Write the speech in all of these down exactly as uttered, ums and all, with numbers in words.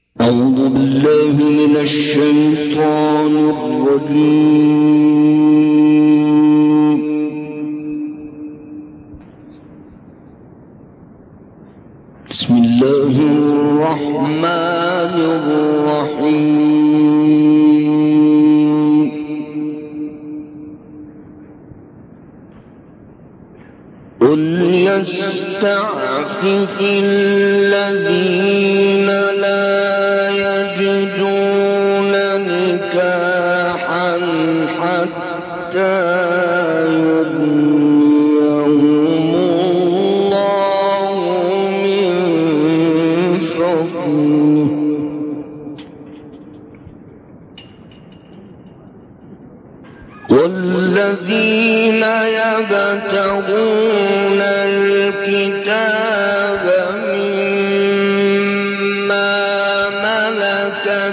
أعوذ بالله من الشيطان الرجيم. بسم الله الرحمن الرحيم. قل يستعفف الذين لا يجدون نكاحا حتى يغنيهم الله من فضله. والذين يبتغون الكتاب مما ملكت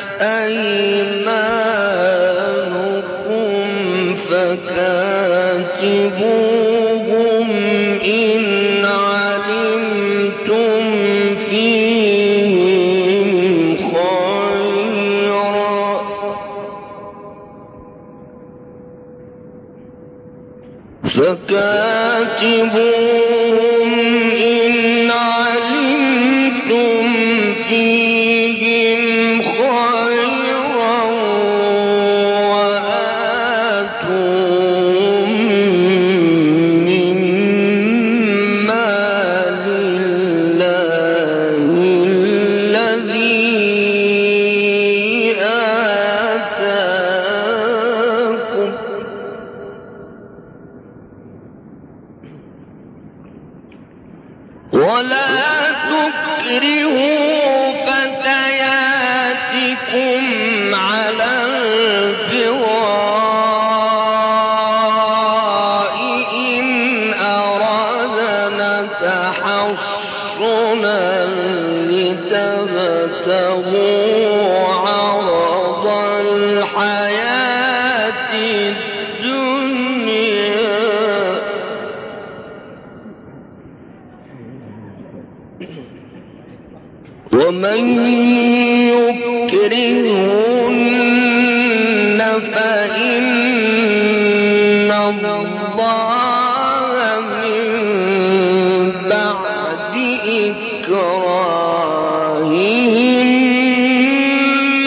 أيمانكم فكاتبوهم إن علمتم فيهم خيرا فكاتبوهم إن علمتم فيهم خيرا وآتوهم مما لله الذي آتاكم ولا تكرهوا فتياتكم على البغاء إن أردنا تحصنا لتبتغوا عرض الحياة الدنيا. ومن يكرهن فإن الله من بعد إكراههن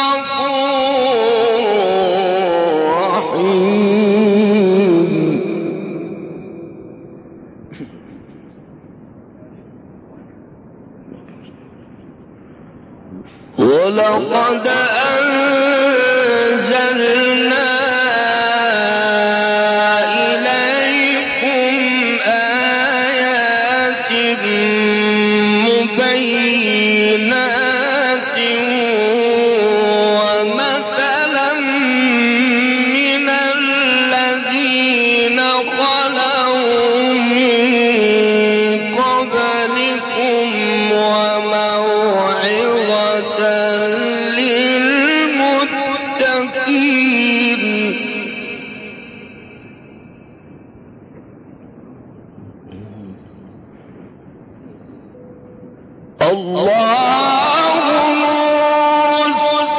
غفور رحيم. ولقد أنزلنا إليكم آيات مبينات ومثلا من الذين خلوا من قبلكم وموعظة للمتقين. الله نور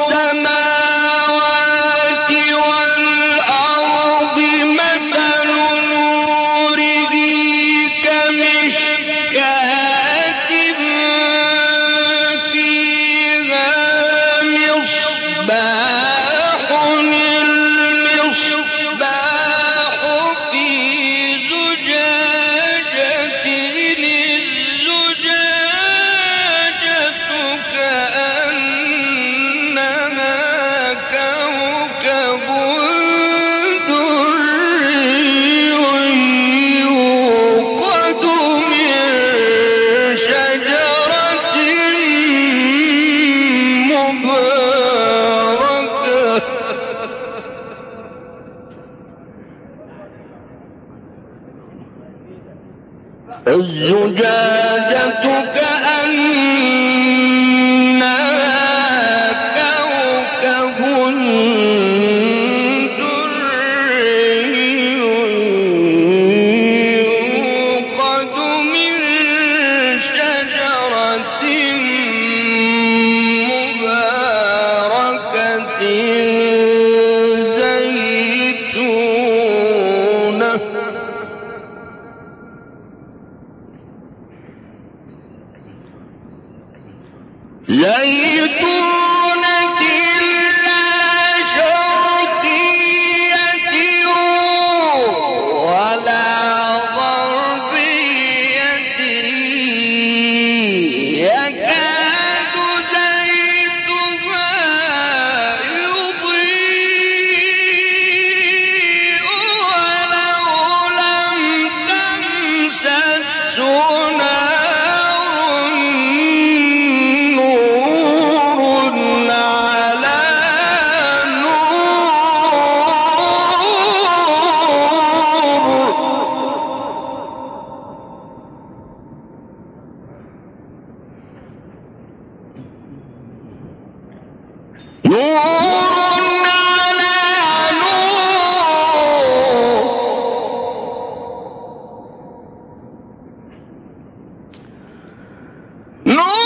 السماوات والأرض مثل نوره كمشكاة فيها مصباح. المصباح في زجاجة الزجاجة كأنما كوكب دري يوقد من شجرة مباركة الزجاجة كأنها كوكب دري يوقد من شجرة زيتونة لا شرقية ولا غربية يكاد زيتها يضيء ولو لم تمسسه نار نور على نور نور على نور نور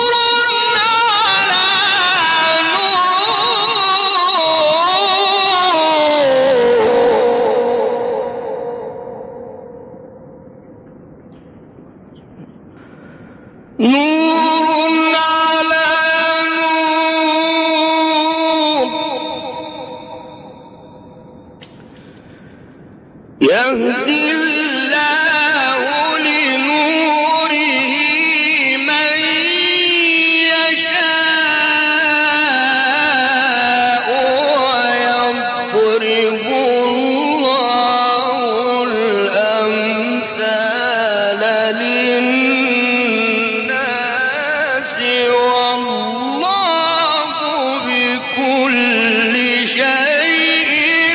نور على نور يهدي الله لنوره من يشاء ويضرب الله الأمثال للناس والله بكل شيء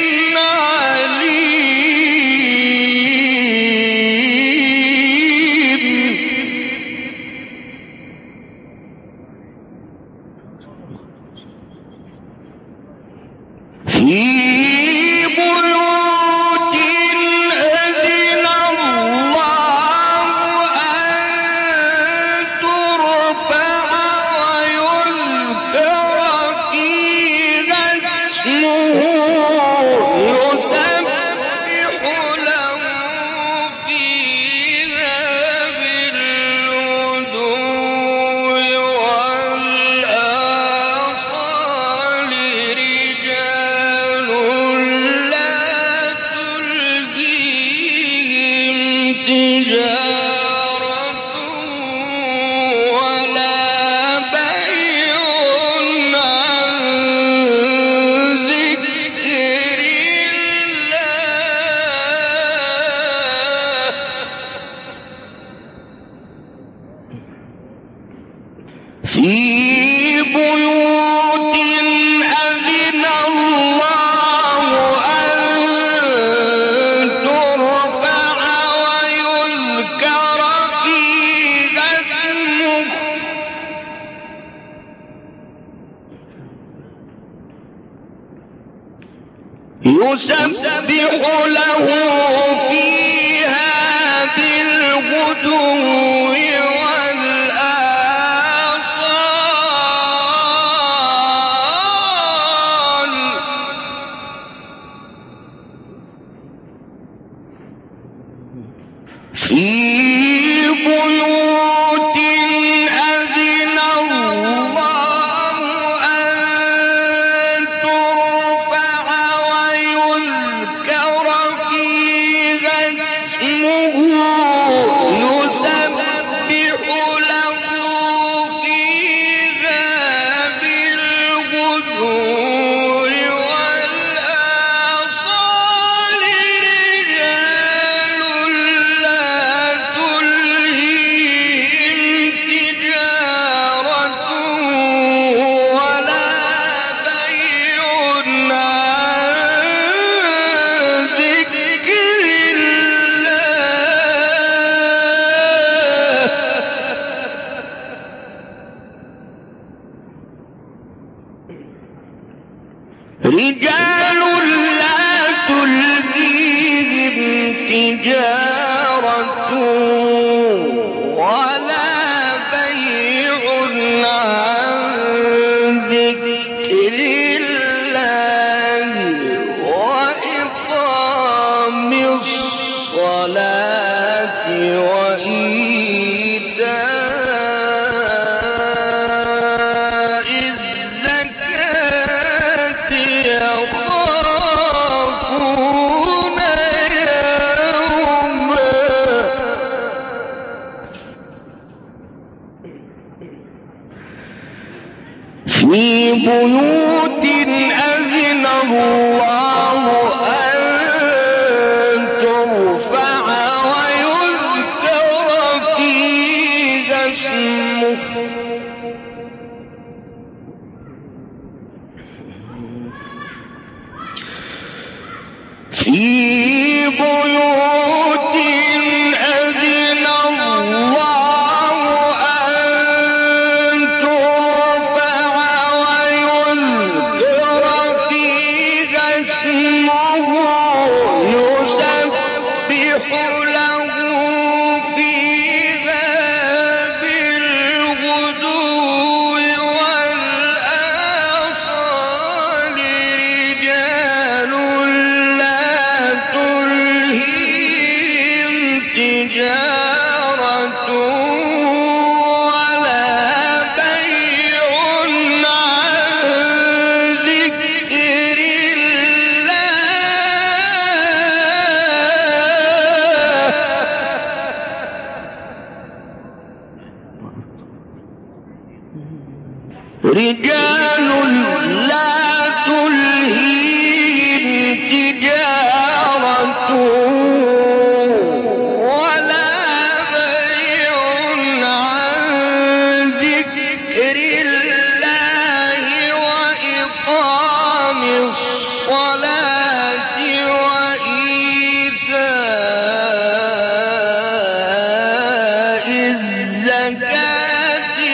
عليم. في بيوت أذن الله أن ترفع ويذكر فيها اسمه يسبح له فيها بالغدو والآصال رجال لا تلهيهم تجارة ولا بيع عن ذكر الله. في بيوت أذن الله أن ترفع ويذكر فيها اسمه يسبح له فيها بالغدو والآصال. في بيوت أذن الله أن ترفع ويذكر فيها اسمه يسبح له فيها بالغدو والآصال رجال لا تلهيهم تجارة ولا بيع عن ذكر الله. رجال لا تلهيهم تجارة ولا بيع عن ذكر الله وإقام الصلاة وإيتاء في بيوت أذن الله أن ترفع ويذكر فيها اسمه في بيوت أذن الله أن ترفع ويذكر فيها اسمه يسبح له فيها بالغدو والآصال رجال لا تلهيهم تجارة ولا بيع عن ذكر الله رجال لا تلهيهم تجارة ولا بيع عن ذكر الله وإقام الصلاة وإيتاء الزكاة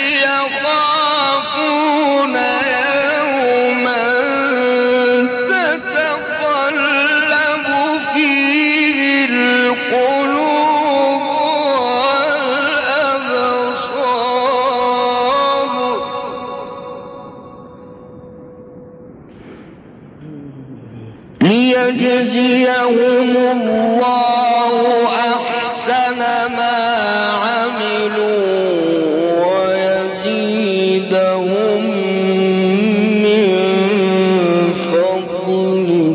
يخافون يوما تتقلب فيه القلوب والأبصار ليجزيهم الله أحسن ما عملوا ويزيدهم من فضله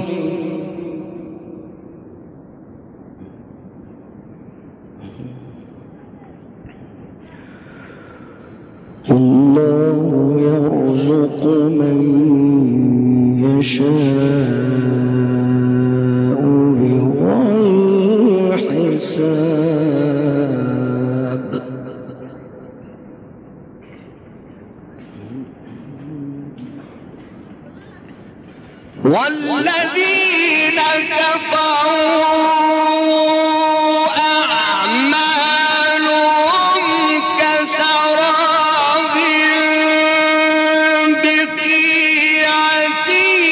الله يرزق من يشاء بغير حساب والذين كفروا أعمالهم كسراب بقيعة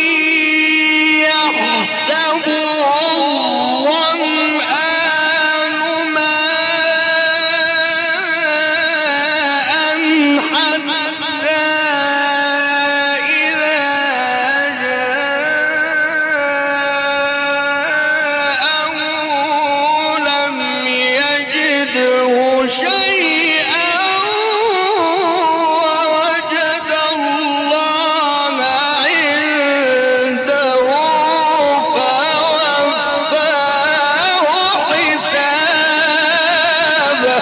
يحسبه الظمآن ماء حتى إذا جاءه لم يجده شيئا ووجد الله عنده فوفاه حسابه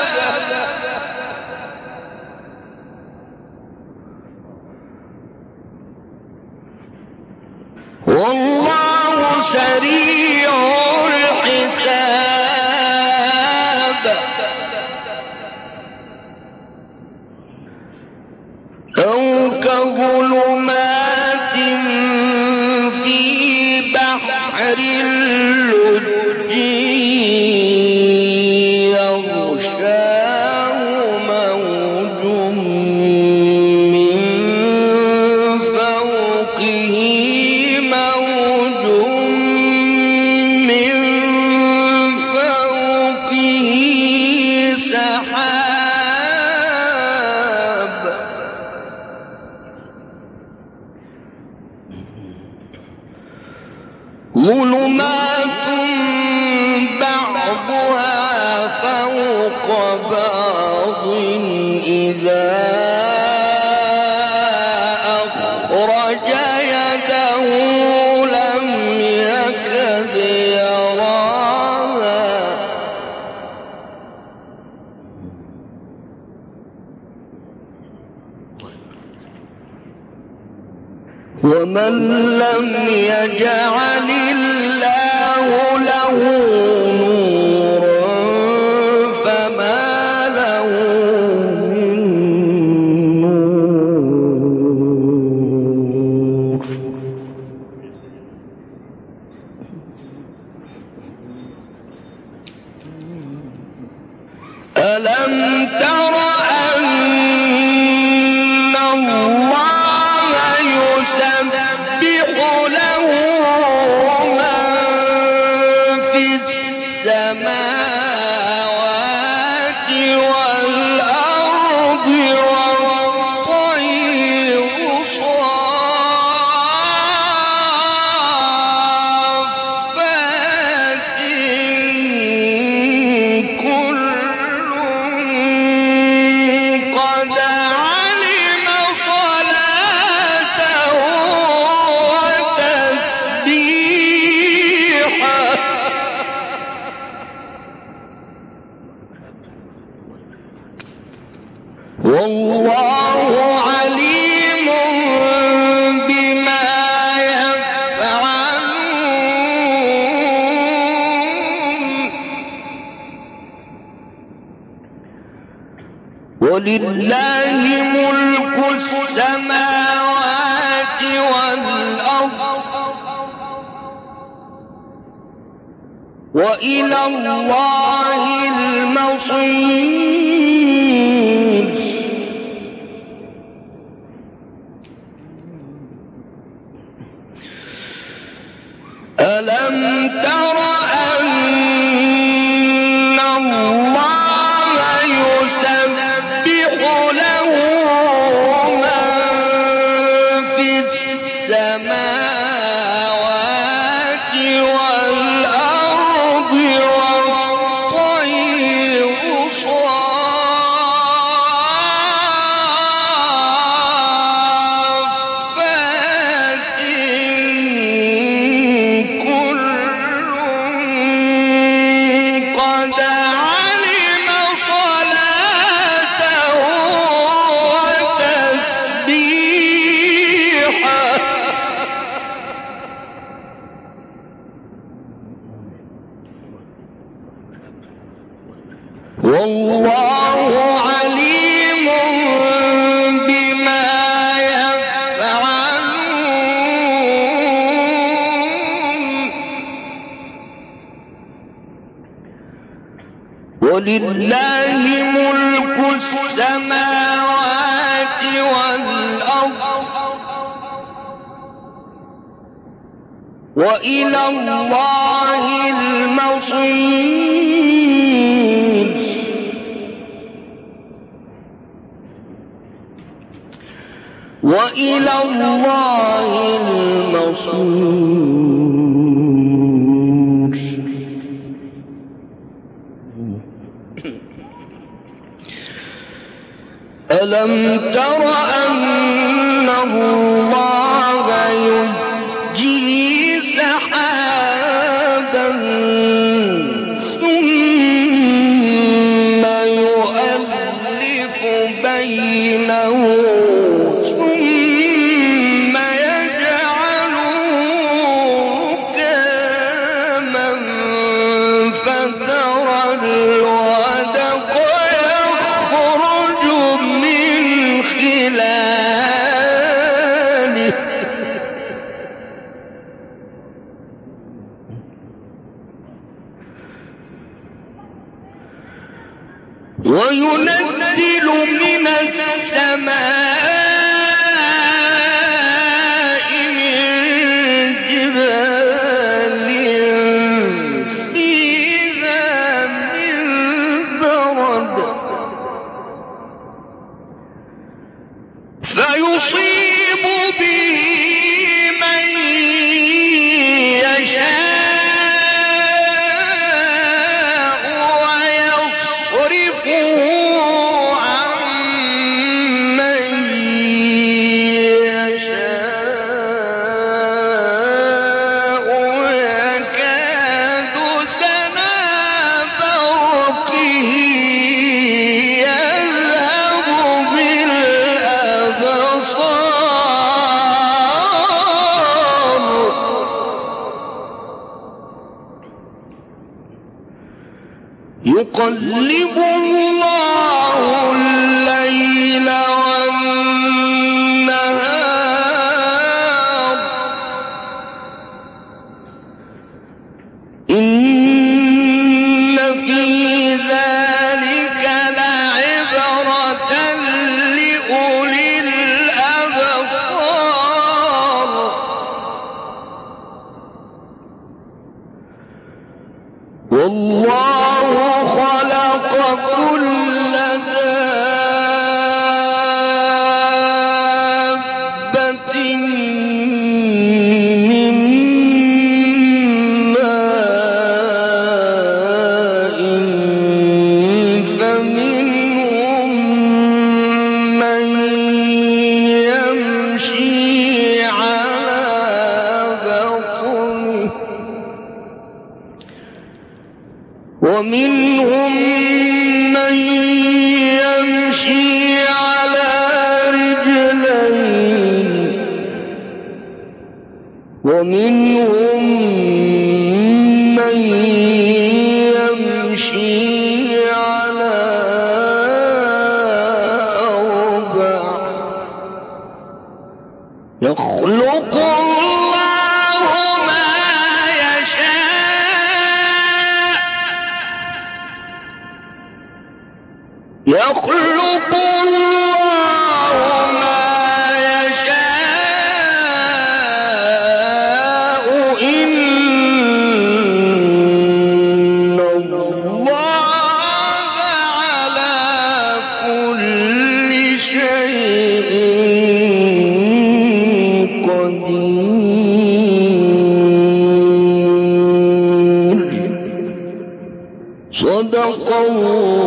والله سريع الحساب أو كظلمات في بحر اللج يغشاه موج من فوقه موج من فوقه سحاب ظلمات بعضها فوق بعض إذا أخرج يده لم يكد يراها ومن لم يجعل الله له نورا فما له من نور. ألم تر أن الله يسبح له من في السماوات والأرض والطير صافات كل قد علم صلاته وتسبيحه والله عليم بما يفعلون. ولله ملك السماوات والأرض وإلى الله المصير. ألم تر أن الله يسبح له من في السماوات والأرض والطير صافات كل قد علم صلاته وتسبيحه والله عليم بما يفعلون. ولله ملك السماوات والأرض وإلى الله المصير. وإلى الله المصير. ألم تر أن الله يزجي سحابا ثم يؤلف بينه ثم يجعله ركاما فترى الودق يخرج من خلاله وينزل من السماء من جبال فيها من برد فيصيب به من يشاء ويصرفه عن من يقلب الله الليل والنهار إن في ذلك لعبرة لأولي الأبصار والله خلق كل دابة من ماء فمنهم من يمشي على بطنه ومنهم من يمشي على رجلين ومنهم من يمشي على أربع يخلق الله ما يشاء يخلق الله ما يشاء إن الله على كل شيء قدير صدق الله